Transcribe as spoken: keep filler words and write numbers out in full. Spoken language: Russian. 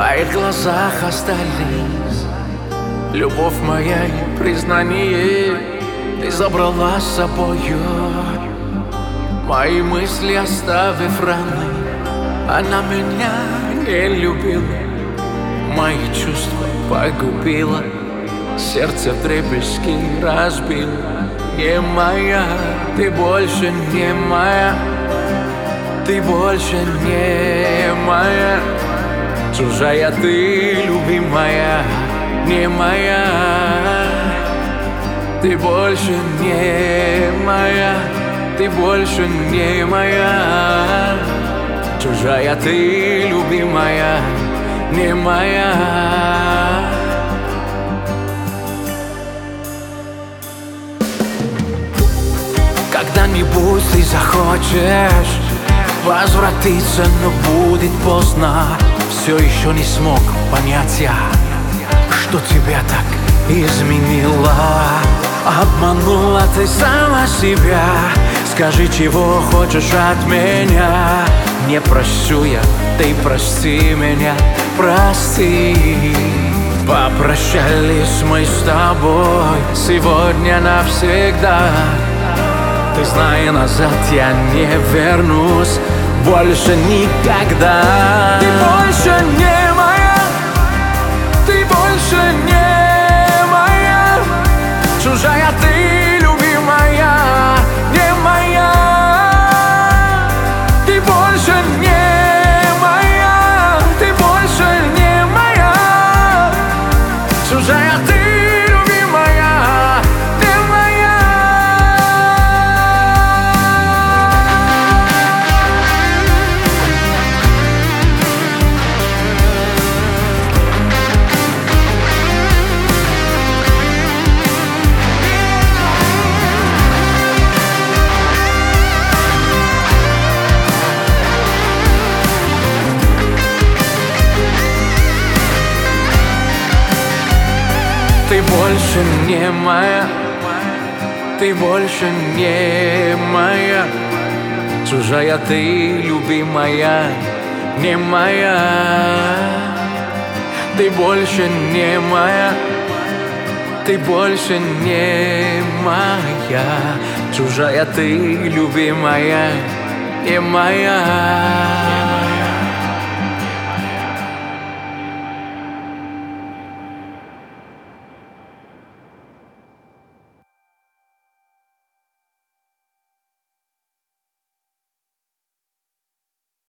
твоих глазах остались любовь моя и признание. Ты забрала с собою мои мысли, оставив раны. Она меня не любила, мои чувства погубила, сердце вдребезги разбила. Не моя, ты больше не моя, ты больше не моя. Чужая ты, любимая, не моя. Ты больше не моя, ты больше не моя. Чужая ты, любимая, не моя. Когда-нибудь ты захочешь возвратиться, но будет поздно. Все еще не смог понять я, что тебя так изменила. Обманула ты сама себя. Скажи, чего хочешь от меня. Не прощу я, ты прости меня, прости. Попрощались мы с тобой сегодня навсегда. Ты знай, назад я не вернусь больше никогда. Ты больше не моя, ты больше не моя. Чужая ты, любимая, не моя. Ты больше не моя, ты больше не моя. Чужая ты. Ты больше не моя, ты больше не моя. Чужая ты, любимая, не моя. Ты больше не моя, ты больше не моя. Чужая ты, любимая, не моя.